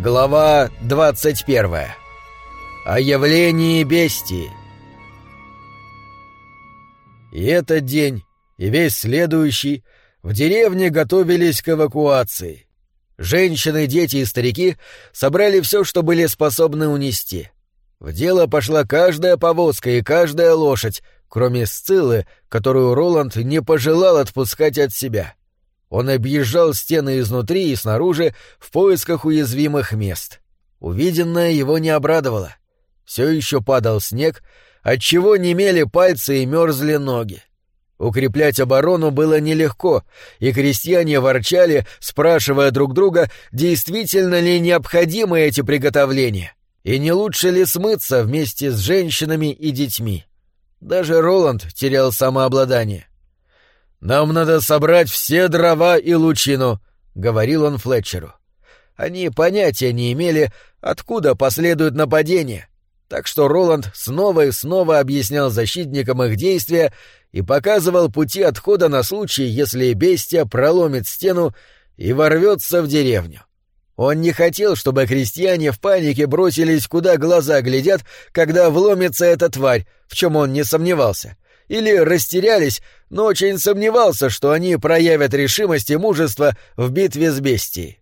Глава 21. О явлении бестии. И этот день, и весь следующий в деревне готовились к эвакуации. Женщины, дети и старики собрали все, что были способны унести. В дело пошла каждая повозка и каждая лошадь, кроме Сциллы, которую Роланд не пожелал отпускать от себя. Он объезжал стены изнутри и снаружи в поисках уязвимых мест. Увиденное его не обрадовало. Все еще падал снег, отчего немели пальцы и мерзли ноги. Укреплять оборону было нелегко, и крестьяне ворчали, спрашивая друг друга, действительно ли необходимы эти приготовления, и не лучше ли смыться вместе с женщинами и детьми. Даже Роланд терял самообладание. «Нам надо собрать все дрова и лучину», — говорил он Флетчеру. Они понятия не имели, откуда последует нападение, так что Роланд снова и снова объяснял защитникам их действия и показывал пути отхода на случай, если бестия проломит стену и ворвется в деревню. Он не хотел, чтобы крестьяне в панике бросились, куда глаза глядят, когда вломится эта тварь, в чем он не сомневался, или растерялись, но очень сомневался, что они проявят решимость и мужество в битве с бестией.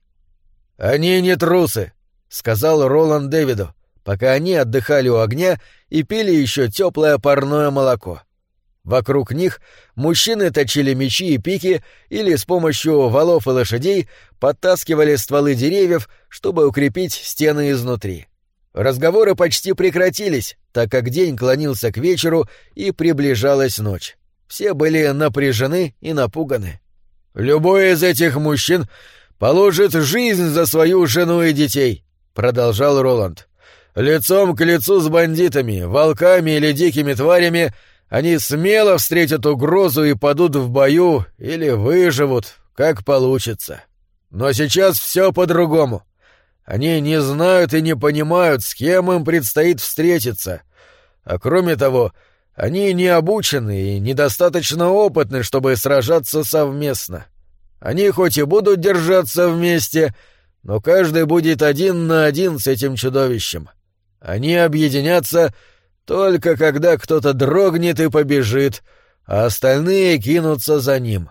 «Они не трусы», — сказал Роланд Дэвиду, пока они отдыхали у огня и пили еще теплое парное молоко. Вокруг них мужчины точили мечи и пики или с помощью валов и лошадей подтаскивали стволы деревьев, чтобы укрепить стены изнутри. Разговоры почти прекратились, так как день клонился к вечеру и приближалась ночь. Все были напряжены и напуганы. «Любой из этих мужчин положит жизнь за свою жену и детей», — продолжал Роланд. «Лицом к лицу с бандитами, волками или дикими тварями они смело встретят угрозу и падут в бою или выживут, как получится. Но сейчас все по-другому. Они не знают и не понимают, с кем им предстоит встретиться. А кроме того, они не обучены и недостаточно опытны, чтобы сражаться совместно. Они хоть и будут держаться вместе, но каждый будет один на один с этим чудовищем. Они объединятся только когда кто-то дрогнет и побежит, а остальные кинутся за ним».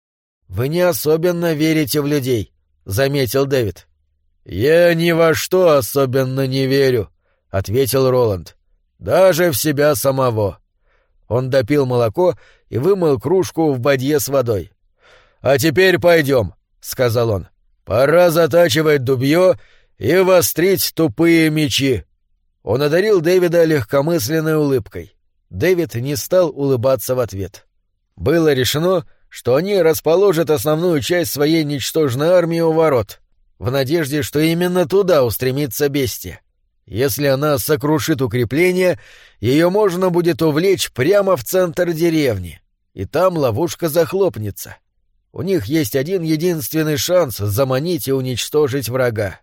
«Вы не особенно верите в людей», — заметил Дэвид. «Я ни во что особенно не верю», — ответил Роланд. «Даже в себя самого». Он допил молоко и вымыл кружку в бадье с водой. «А теперь пойдем», — сказал он. «Пора затачивать дубье и вострить тупые мечи». Он одарил Дэвида легкомысленной улыбкой. Дэвид не стал улыбаться в ответ. Было решено, что они расположат основную часть своей ничтожной армии у ворот, в надежде, что именно туда устремится бестия. Если она сокрушит укрепление, ее можно будет увлечь прямо в центр деревни, и там ловушка захлопнется. У них есть один единственный шанс заманить и уничтожить врага.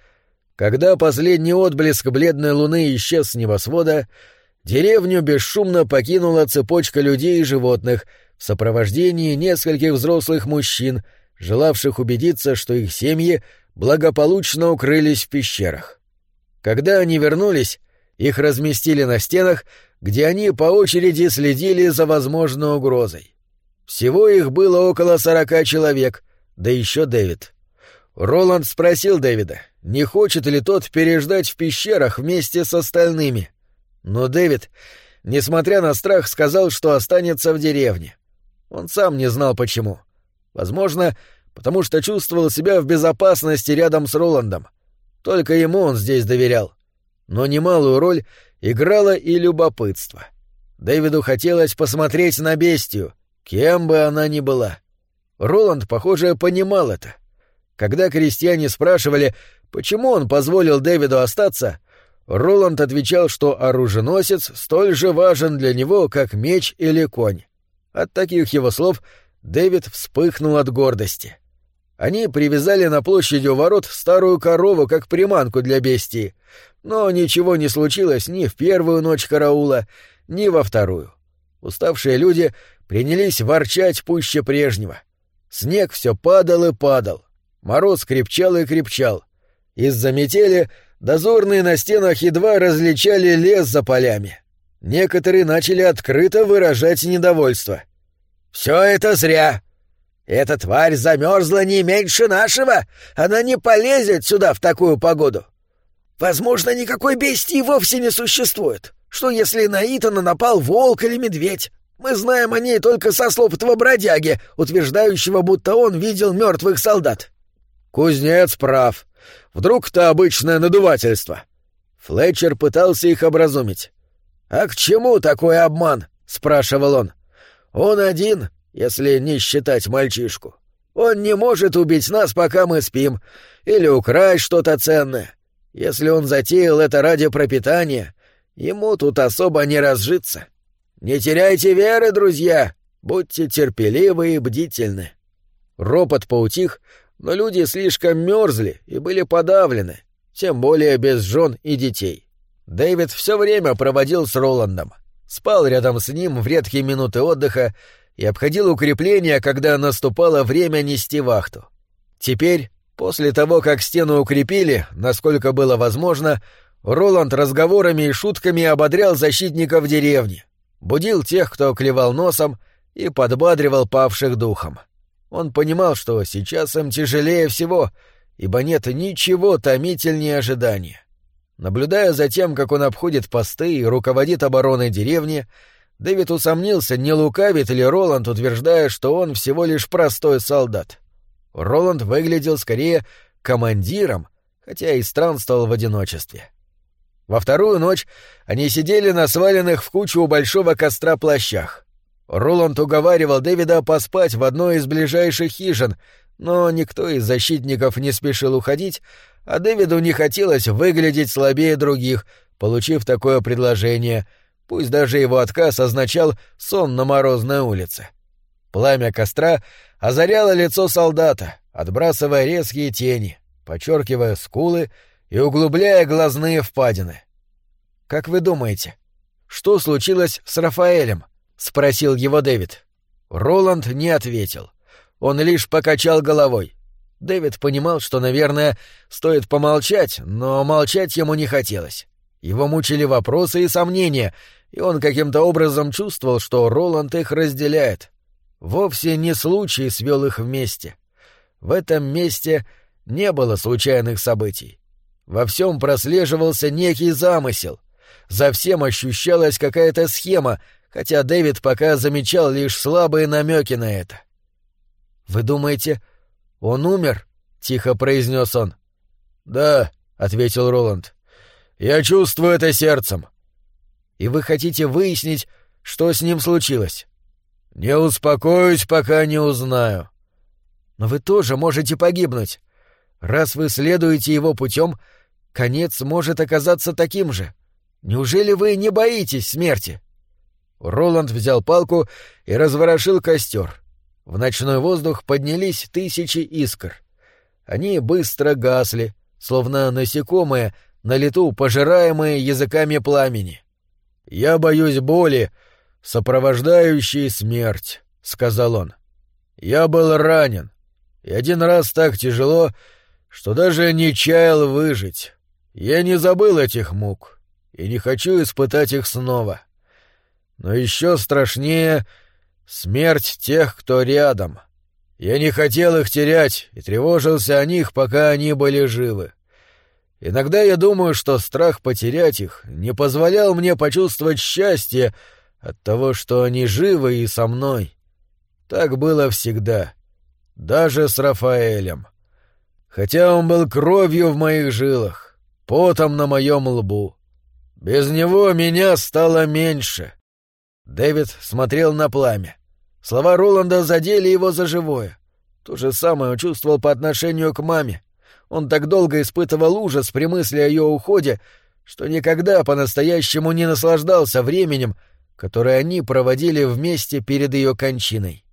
Когда последний отблеск бледной луны исчез с небосвода, деревню бесшумно покинула цепочка людей и животных в сопровождении нескольких взрослых мужчин, желавших убедиться, что их семьи благополучно укрылись в пещерах. Когда они вернулись, их разместили на стенах, где они по очереди следили за возможной угрозой. Всего их было около 40 человек, да еще Дэвид. Роланд спросил Дэвида, не хочет ли тот переждать в пещерах вместе с остальными. Но Дэвид, несмотря на страх, сказал, что останется в деревне. Он сам не знал почему. Возможно, потому что чувствовал себя в безопасности рядом с Роландом. Только ему он здесь доверял. Но немалую роль играло и любопытство. Дэвиду хотелось посмотреть на бестию, кем бы она ни была. Роланд, похоже, понимал это. Когда крестьяне спрашивали, почему он позволил Дэвиду остаться, Роланд отвечал, что оруженосец столь же важен для него, как меч или конь. От таких его слов Дэвид вспыхнул от гордости. Они привязали на площади у ворот старую корову как приманку для бестии, но ничего не случилось ни в первую ночь караула, ни во вторую. Уставшие люди принялись ворчать пуще прежнего. Снег все падал и падал. Мороз крепчал и крепчал. Из-за метели дозорные на стенах едва различали лес за полями. Некоторые начали открыто выражать недовольство. «Все это зря. Эта тварь замерзла не меньше нашего. Она не полезет сюда в такую погоду. Возможно, никакой бестии вовсе не существует. Что если на Итана напал волк или медведь? Мы знаем о ней только со слов этого бродяги, утверждающего, будто он видел мертвых солдат». «Кузнец прав. Вдруг-то обычное надувательство». Флетчер пытался их образумить. «А к чему такой обман?» — спрашивал он. «Он один, если не считать мальчишку. Он не может убить нас, пока мы спим, или украсть что-то ценное. Если он затеял это ради пропитания, ему тут особо не разжиться. Не теряйте веры, друзья, будьте терпеливы и бдительны». Ропот поутих, но люди слишком мерзли и были подавлены, тем более без жен и детей. Дэвид все время проводил с Роландом, спал рядом с ним в редкие минуты отдыха и обходил укрепления, когда наступало время нести вахту. Теперь, после того, как стену укрепили, насколько было возможно, Роланд разговорами и шутками ободрял защитников деревни, будил тех, кто клевал носом, и подбадривал павших духом. Он понимал, что сейчас им тяжелее всего, ибо нет ничего томительнее ожидания. Наблюдая за тем, как он обходит посты и руководит обороной деревни, Дэвид усомнился, не лукавит ли Роланд, утверждая, что он всего лишь простой солдат. Роланд выглядел скорее командиром, хотя и странствовал в одиночестве. Во вторую ночь они сидели на сваленных в кучу у большого костра плащах. Роланд уговаривал Дэвида поспать в одной из ближайших хижин, но никто из защитников не спешил уходить, а Дэвиду не хотелось выглядеть слабее других, получив такое предложение, пусть даже его отказ означал сон на морозной улице. Пламя костра озаряло лицо солдата, отбрасывая резкие тени, подчеркивая скулы и углубляя глазные впадины. «Как вы думаете, что случилось с Рафаэлем?» — спросил его Дэвид. Роланд не ответил. Он лишь покачал головой. Дэвид понимал, что, наверное, стоит помолчать, но молчать ему не хотелось. Его мучили вопросы и сомнения, и он каким-то образом чувствовал, что Роланд их разделяет. Вовсе не случай свел их вместе. В этом месте не было случайных событий. Во всем прослеживался некий замысел. За всем ощущалась какая-то схема, хотя Дэвид пока замечал лишь слабые намеки на это. «Вы думаете, он умер?» — тихо произнес он. «Да», — ответил Роланд. «Я чувствую это сердцем». «И вы хотите выяснить, что с ним случилось?» «Не успокоюсь, пока не узнаю». «Но вы тоже можете погибнуть. Раз вы следуете его путем, конец может оказаться таким же. Неужели вы не боитесь смерти?» Роланд взял палку и разворошил костер. В ночной воздух поднялись тысячи искр. Они быстро гасли, словно насекомые, на лету пожираемые языками пламени. «Я боюсь боли, сопровождающей смерть», — сказал он. «Я был ранен, и один раз так тяжело, что даже не чаял выжить. Я не забыл этих мук и не хочу испытать их снова. Но еще страшнее смерть тех, кто рядом. Я не хотел их терять и тревожился о них, пока они были живы. Иногда я думаю, что страх потерять их не позволял мне почувствовать счастье от того, что они живы и со мной. Так было всегда, даже с Рафаэлем. Хотя он был кровью в моих жилах, потом на моем лбу. Без него меня стало меньше». Дэвид смотрел на пламя. Слова Роланда задели его за живое. То же самое он чувствовал по отношению к маме. Он так долго испытывал ужас при мысли о ее уходе, что никогда по-настоящему не наслаждался временем, которое они проводили вместе перед ее кончиной.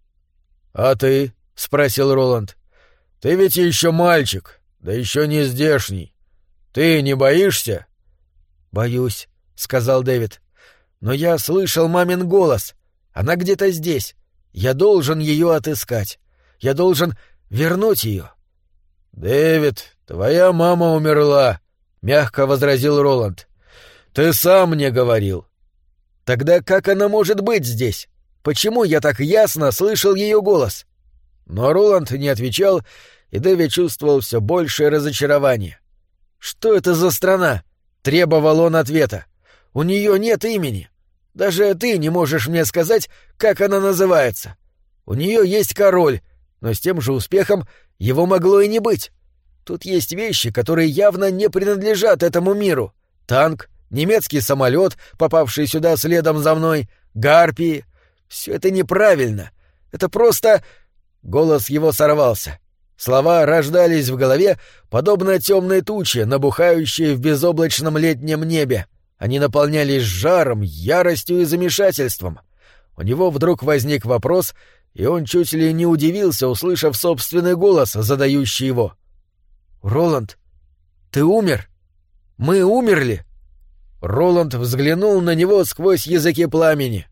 «А ты?» — спросил Роланд. «Ты ведь еще мальчик, да еще не здешний. Ты не боишься?» «Боюсь», — сказал Дэвид. «Но я слышал мамин голос. Она где-то здесь. Я должен ее отыскать. Я должен вернуть ее». «Дэвид, «Твоя мама умерла», — мягко возразил Роланд. «Ты сам мне говорил». «Тогда как она может быть здесь? Почему я так ясно слышал ее голос?» Но Роланд не отвечал, и Дэвид чувствовал все большее разочарование. «Что это за страна?» — требовал он ответа. «У нее нет имени. Даже ты не можешь мне сказать, как она называется. У нее есть король, но с тем же успехом его могло и не быть. Тут есть вещи, которые явно не принадлежат этому миру. Танк, немецкий самолет, попавший сюда следом за мной, гарпии. Все это неправильно. Это просто...» Голос его сорвался. Слова рождались в голове, подобно темной туче, набухающей в безоблачном летнем небе. Они наполнялись жаром, яростью и замешательством. У него вдруг возник вопрос, и он чуть ли не удивился, услышав собственный голос, задающий его. «Роланд, ты умер? Мы умерли?» Роланд взглянул на него сквозь языки пламени.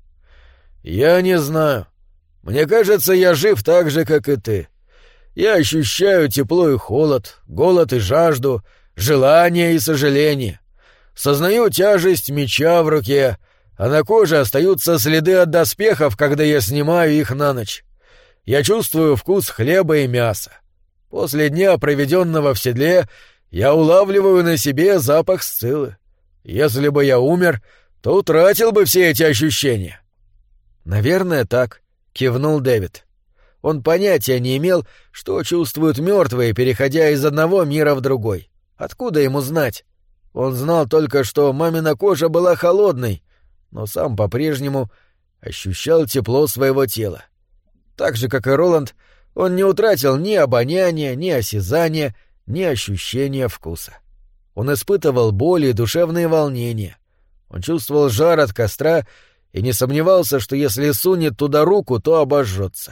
«Я не знаю. Мне кажется, я жив так же, как и ты. Я ощущаю тепло и холод, голод и жажду, желание и сожаление. Сознаю тяжесть меча в руке, а на коже остаются следы от доспехов, когда я снимаю их на ночь. Я чувствую вкус хлеба и мяса. После дня, проведенного в седле, я улавливаю на себе запах сциллы. Если бы я умер, то утратил бы все эти ощущения». «Наверное, так», — кивнул Дэвид. Он понятия не имел, что чувствуют мертвые, переходя из одного мира в другой. Откуда ему знать? Он знал только, что мамина кожа была холодной, но сам по-прежнему ощущал тепло своего тела. Так же, как и Роланд, он не утратил ни обоняния, ни осязания, ни ощущения вкуса. Он испытывал боль и душевные волнения. Он чувствовал жар от костра и не сомневался, что если сунет туда руку, то обожжется.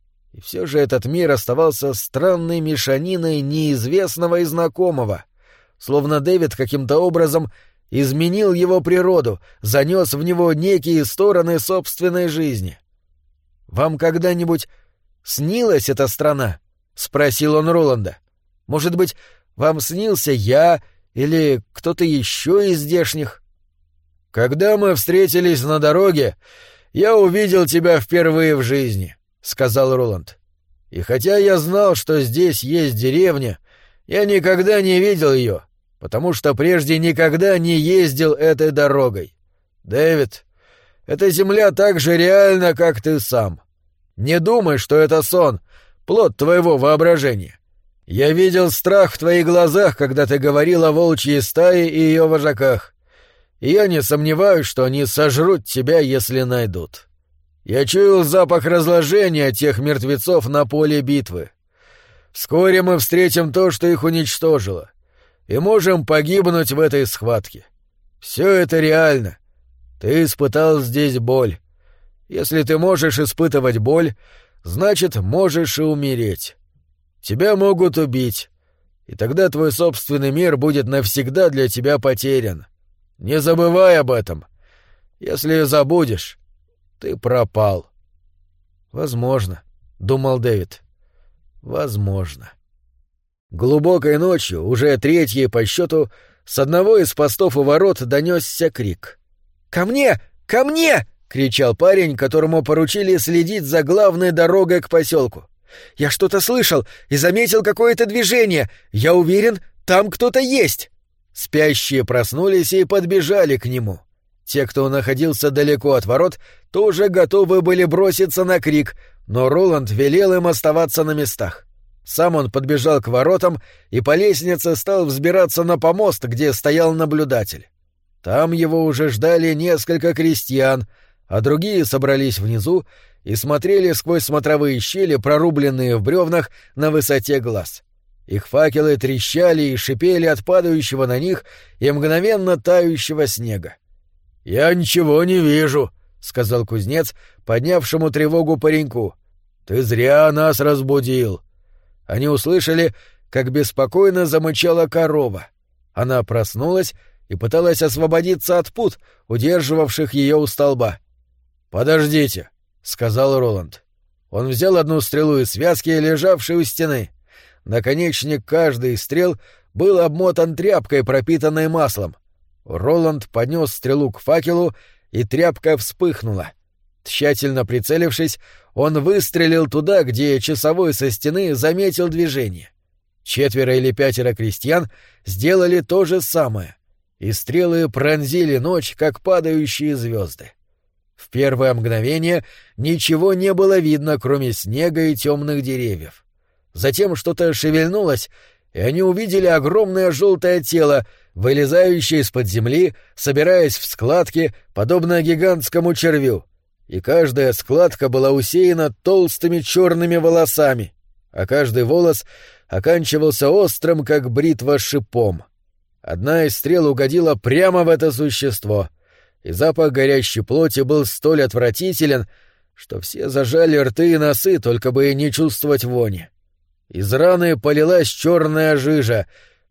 И все же этот мир оставался странной мешаниной неизвестного и знакомого, словно Дэвид каким-то образом изменил его природу, занес в него некие стороны собственной жизни. «Вам когда-нибудь снилась эта страна?» — спросил он Роланда. «Может быть, вам снился я или кто-то еще из здешних?» «Когда мы встретились на дороге, я увидел тебя впервые в жизни», — сказал Роланд. «И хотя я знал, что здесь есть деревня, я никогда не видел ее, потому что прежде никогда не ездил этой дорогой. Дэвид, эта земля так же реальна, как ты сам. Не думай, что это сон, плод твоего воображения. Я видел страх в твоих глазах, когда ты говорил о волчьей стае и ее вожаках. И я не сомневаюсь, что они сожрут тебя, если найдут. Я чуял запах разложения тех мертвецов на поле битвы. Вскоре мы встретим то, что их уничтожило, и можем погибнуть в этой схватке. Все это реально. Ты испытал здесь боль. Если ты можешь испытывать боль, значит, можешь и умереть. Тебя могут убить, и тогда твой собственный мир будет навсегда для тебя потерян. Не забывай об этом. Если забудешь, ты пропал». «Возможно», — думал Дэвид. «Возможно». Глубокой ночью, уже третьей по счету, с одного из постов у ворот донесся крик. «Ко мне! Ко мне!» — кричал парень, которому поручили следить за главной дорогой к поселку. «Я что-то слышал и заметил какое-то движение. Я уверен, там кто-то есть». Спящие проснулись и подбежали к нему. Те, кто находился далеко от ворот, тоже готовы были броситься на крик, но Роланд велел им оставаться на местах. Сам он подбежал к воротам и по лестнице стал взбираться на помост, где стоял наблюдатель. Там его уже ждали несколько крестьян, а другие собрались внизу и смотрели сквозь смотровые щели, прорубленные в бревнах на высоте глаз. Их факелы трещали и шипели от падающего на них и мгновенно тающего снега. «Я ничего не вижу», — сказал кузнец, поднявшему тревогу пареньку. «Ты зря нас разбудил». Они услышали, как беспокойно замычала корова. Она проснулась и пыталась освободиться от пут, удерживавших ее у столба. «Подождите», — сказал Роланд. Он взял одну стрелу из связки, лежавшей у стены. Наконечник каждой из стрел был обмотан тряпкой, пропитанной маслом. Роланд поднес стрелу к факелу, и тряпка вспыхнула. Тщательно прицелившись, он выстрелил туда, где часовой со стены заметил движение. 4 или 5 крестьян сделали то же самое, и стрелы пронзили ночь, как падающие звезды. В первое мгновение ничего не было видно, кроме снега и темных деревьев. Затем что-то шевельнулось, и они увидели огромное желтое тело, вылезающее из-под земли, собираясь в складки, подобно гигантскому червю, и каждая складка была усеяна толстыми черными волосами, а каждый волос оканчивался острым, как бритва, шипом. Одна из стрел угодила прямо в это существо, и запах горящей плоти был столь отвратителен, что все зажали рты и носы, только бы не чувствовать вони. Из раны полилась черная жижа,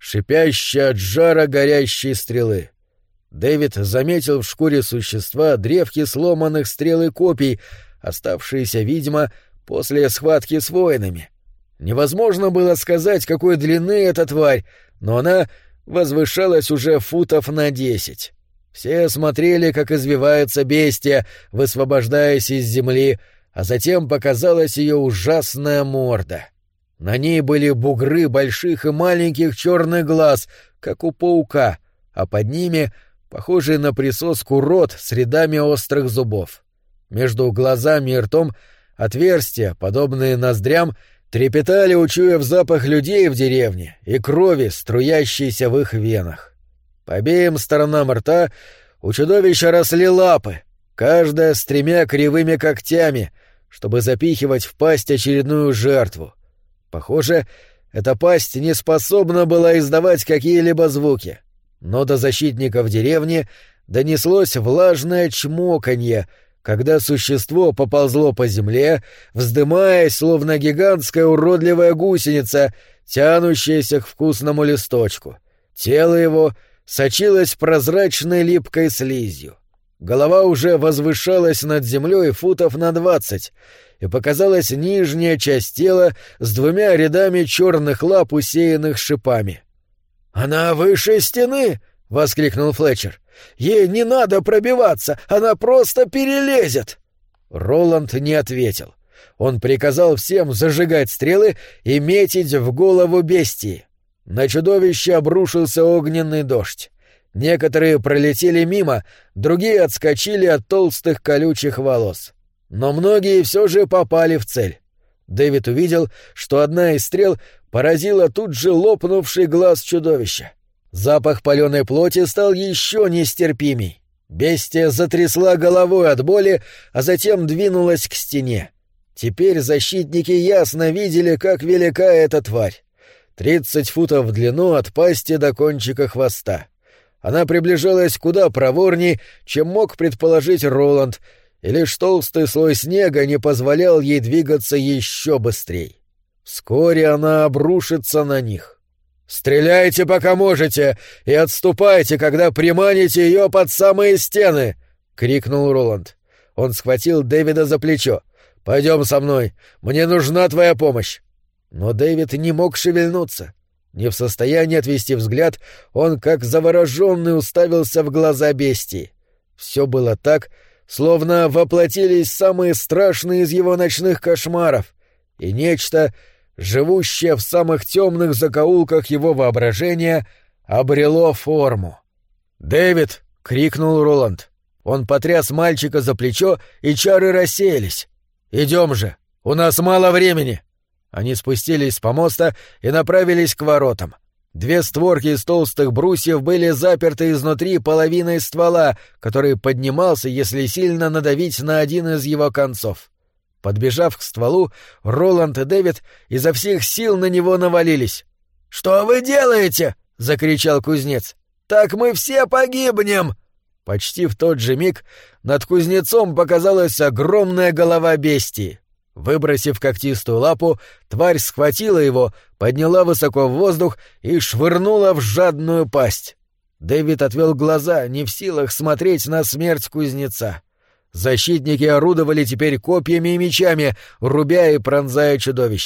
шипящая от жара горящей стрелы. Дэвид заметил в шкуре существа древки сломанных стрел и копий, оставшиеся, видимо, после схватки с воинами. Невозможно было сказать, какой длины эта тварь, но она возвышалась уже футов на 10. Все смотрели, как извивается бестия, высвобождаясь из земли, а затем показалась ее ужасная морда. На ней были бугры больших и маленьких черных глаз, как у паука, а под ними похожий на присоску рот с рядами острых зубов. Между глазами и ртом отверстия, подобные ноздрям, трепетали, учуяв запах людей в деревне и крови, струящейся в их венах. По обеим сторонам рта у чудовища росли лапы, каждая с 3 кривыми когтями, чтобы запихивать в пасть очередную жертву. Похоже, эта пасть не способна была издавать какие-либо звуки, но до защитников деревни донеслось влажное чмоканье, когда существо поползло по земле, вздымаясь, словно гигантская уродливая гусеница, тянущаяся к вкусному листочку. Тело его сочилось прозрачной липкой слизью. Голова уже возвышалась над землей футов на 20, и показалась нижняя часть тела с 2 рядами черных лап, усеянных шипами. «Она выше стены!» — воскликнул Флетчер. «Ей не надо пробиваться, она просто перелезет!» Роланд не ответил. Он приказал всем зажигать стрелы и метить в голову бестии. На чудовище обрушился огненный дождь. Некоторые пролетели мимо, другие отскочили от толстых колючих волос. Но многие все же попали в цель. Дэвид увидел, что одна из стрел поразила тут же лопнувший глаз чудовища. Запах паленой плоти стал еще нестерпимей. Бестия затрясла головой от боли, а затем двинулась к стене. Теперь защитники ясно видели, как велика эта тварь. 30 футов в длину от пасти до кончика хвоста. Она приближалась куда проворней, чем мог предположить Роланд, и лишь толстый слой снега не позволял ей двигаться еще быстрее. Вскоре она обрушится на них. «Стреляйте, пока можете, и отступайте, когда приманите ее под самые стены!» — крикнул Роланд. Он схватил Дэвида за плечо. «Пойдем со мной, мне нужна твоя помощь!» Но Дэвид не мог шевельнуться. Не в состоянии отвести взгляд, он, как завороженный, уставился в глаза бестии. Все было так, словно воплотились самые страшные из его ночных кошмаров, и нечто, живущее в самых темных закоулках его воображения, обрело форму. «Дэвид!» — крикнул Роланд. Он потряс мальчика за плечо, и чары рассеялись. «Идем же! У нас мало времени!» Они спустились с помоста и направились к воротам. 2 створки из толстых брусьев были заперты изнутри половиной ствола, который поднимался, если сильно надавить на один из его концов. Подбежав к стволу, Роланд и Дэвид изо всех сил на него навалились. «Что вы делаете?» — закричал кузнец. «Так мы все погибнем!» Почти в тот же миг над кузнецом показалась огромная голова бестии. Выбросив когтистую лапу, тварь схватила его, подняла высоко в воздух и швырнула в жадную пасть. Дэвид отвел глаза, не в силах смотреть на смерть кузнеца. Защитники орудовали теперь копьями и мечами, рубя и пронзая чудовище.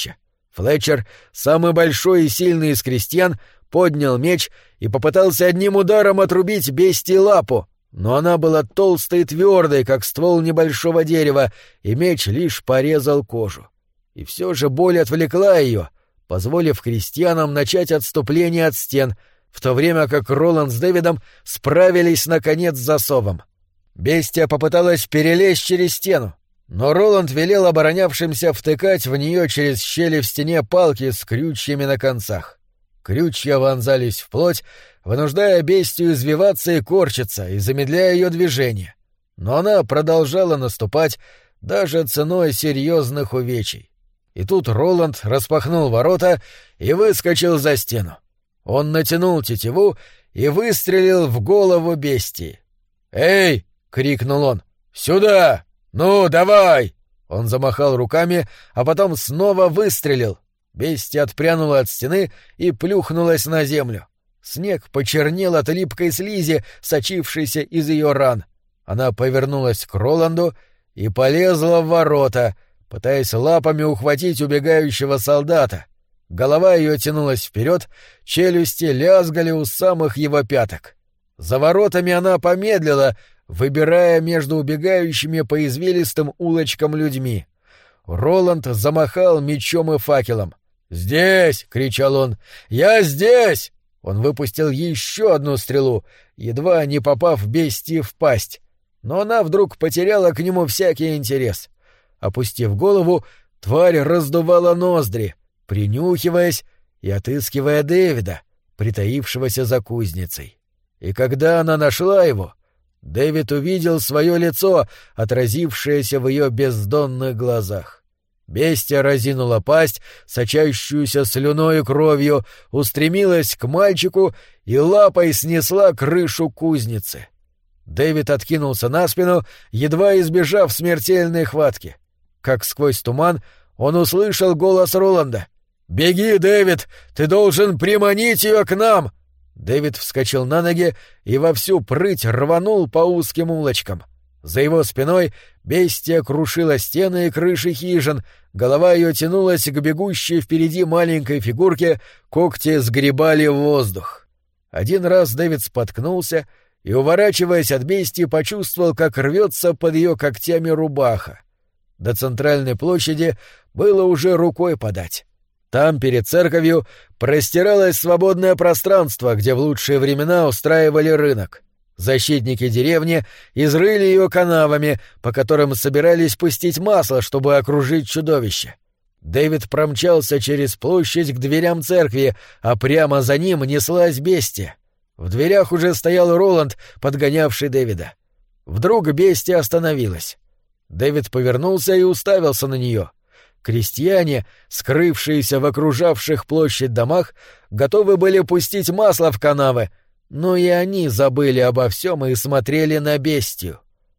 Флетчер, самый большой и сильный из крестьян, поднял меч и попытался одним ударом отрубить бестии лапу, но она была толстой и твердой, как ствол небольшого дерева, и меч лишь порезал кожу. И все же боль отвлекла ее, позволив крестьянам начать отступление от стен, в то время как Роланд с Дэвидом справились наконец с засовом. Бестия попыталась перелезть через стену, но Роланд велел оборонявшимся втыкать в нее через щели в стене палки с крючьями на концах. Крючья вонзались в плоть, вынуждая бестию извиваться и корчиться, и замедляя ее движение. Но она продолжала наступать даже ценой серьезных увечий. И тут Роланд распахнул ворота и выскочил за стену. Он натянул тетиву и выстрелил в голову бестии. «Эй!» — крикнул он. «Сюда! Ну, давай!» Он замахал руками, а потом снова выстрелил. Бестия отпрянула от стены и плюхнулась на землю. Снег почернел от липкой слизи, сочившейся из ее ран. Она повернулась к Роланду и полезла в ворота, пытаясь лапами ухватить убегающего солдата. Голова ее тянулась вперед, челюсти лязгали у самых его пяток. За воротами она помедлила, выбирая между убегающими по извилистым улочкам людьми. Роланд замахал мечом и факелом. «Здесь!» — кричал он. «Я здесь!» Он выпустил еще одну стрелу, едва не попав бестии в пасть. Но она вдруг потеряла к нему всякий интерес. Опустив голову, тварь раздувала ноздри, принюхиваясь и отыскивая Дэвида, притаившегося за кузницей. И когда она нашла его, Дэвид увидел свое лицо, отразившееся в ее бездонных глазах. Бестия разинула пасть, сочащуюся слюной и кровью, устремилась к мальчику и лапой снесла крышу кузницы. Дэвид откинулся на спину, едва избежав смертельной хватки. Как сквозь туман он услышал голос Роланда. «Беги, Дэвид! Ты должен приманить ее к нам!» Дэвид вскочил на ноги и во всю прыть рванул по узким улочкам. За его спиной бестия крушила стены и крыши хижин, голова ее тянулась к бегущей впереди маленькой фигурке, когти сгребали в воздух. Один раз Дэвид споткнулся и, уворачиваясь от бестии, почувствовал, как рвется под ее когтями рубаха. До центральной площади было уже рукой подать. Там, перед церковью, простиралось свободное пространство, где в лучшие времена устраивали рынок. Защитники деревни изрыли ее канавами, по которым собирались пустить масло, чтобы окружить чудовище. Дэвид промчался через площадь к дверям церкви, а прямо за ним неслась бестия. В дверях уже стоял Роланд, подгонявший Дэвида. Вдруг бестия остановилась. Дэвид повернулся и уставился на нее. Крестьяне, скрывшиеся в окружавших площадь домах, готовы были пустить масло в канавы, но и они забыли обо всем и смотрели на бестию.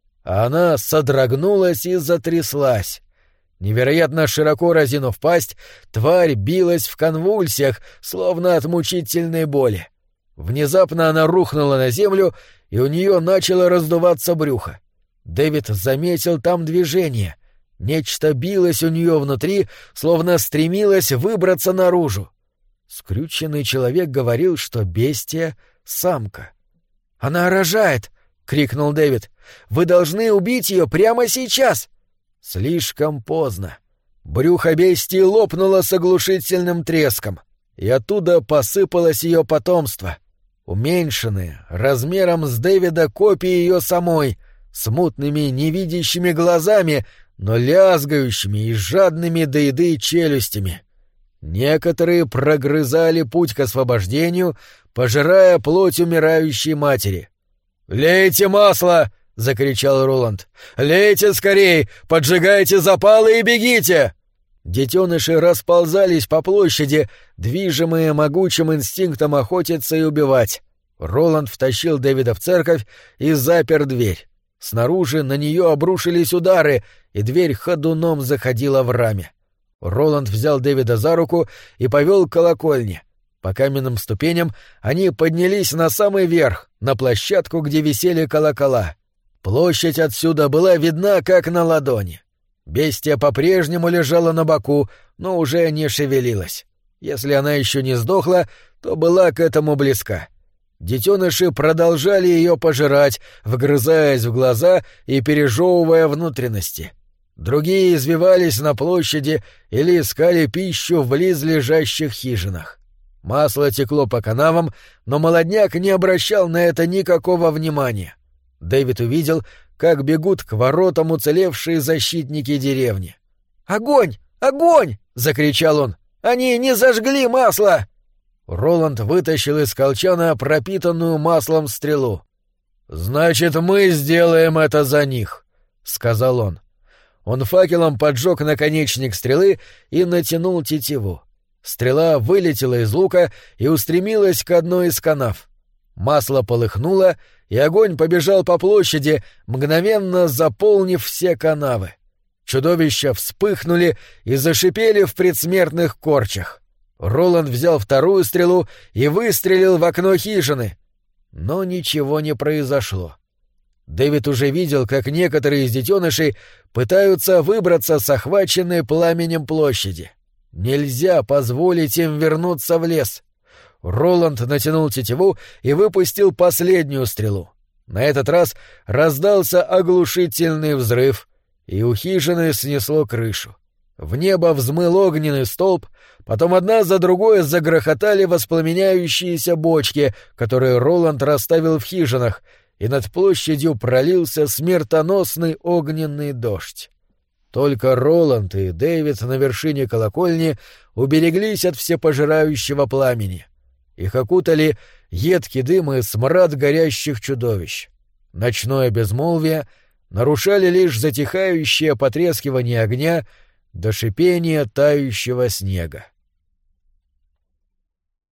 Она содрогнулась и затряслась. Невероятно широко разинув пасть, тварь билась в конвульсиях, словно от мучительной боли. Внезапно она рухнула на землю, и у нее начало раздуваться брюхо. Дэвид заметил там движение. Нечто билось у нее внутри, словно стремилось выбраться наружу. Скрюченный человек говорил, что бестия — самка. «Она рожает!» — крикнул Дэвид. «Вы должны убить ее прямо сейчас!» Слишком поздно. Брюхо бестии лопнуло с оглушительным треском, и оттуда посыпалось ее потомство. Уменьшенные, размером с Дэвида копии ее самой, с мутными невидящими глазами, но лязгающими и жадными до еды челюстями. Некоторые прогрызали путь к освобождению, пожирая плоть умирающей матери. «Лейте масло!» — закричал Роланд. «Лейте скорей! Поджигайте запалы и бегите!» Детеныши расползались по площади, движимые могучим инстинктом охотиться и убивать. Роланд втащил Дэвида в церковь и запер дверь. Снаружи на нее обрушились удары, и дверь ходуном заходила в раме. Роланд взял Дэвида за руку и повел к колокольне. По каменным ступеням они поднялись на самый верх, на площадку, где висели колокола. Площадь отсюда была видна как на ладони. Бестия по-прежнему лежала на боку, но уже не шевелилась. Если она еще не сдохла, то была к этому близка. Детеныши продолжали ее пожирать, вгрызаясь в глаза и пережевывая внутренности. Другие извивались на площади или искали пищу в близлежащих хижинах. Масло текло по канавам, но молодняк не обращал на это никакого внимания. Дэвид увидел, как бегут к воротам уцелевшие защитники деревни. «Огонь! Огонь!» — закричал он. «Они не зажгли масло!» Роланд вытащил из колчана пропитанную маслом стрелу. «Значит, мы сделаем это за них», — сказал он. Он факелом поджег наконечник стрелы и натянул тетиву. Стрела вылетела из лука и устремилась к одной из канав. Масло полыхнуло, и огонь побежал по площади, мгновенно заполнив все канавы. Чудовища вспыхнули и зашипели в предсмертных корчах. Роланд взял вторую стрелу и выстрелил в окно хижины. Но ничего не произошло. Дэвид уже видел, как некоторые из детенышей пытаются выбраться с охваченной пламенем площади. Нельзя позволить им вернуться в лес. Роланд натянул тетиву и выпустил последнюю стрелу. На этот раз раздался оглушительный взрыв, и у хижины снесло крышу. В небо взмыл огненный столб, потом одна за другой загрохотали воспламеняющиеся бочки, которые Роланд расставил в хижинах, и над площадью пролился смертоносный огненный дождь. Только Роланд и Дэвид на вершине колокольни убереглись от всепожирающего пламени. Их окутали едкий дым и смрад горящих чудовищ. Ночное безмолвие нарушали лишь затихающее потрескивание огня до шипения тающего снега.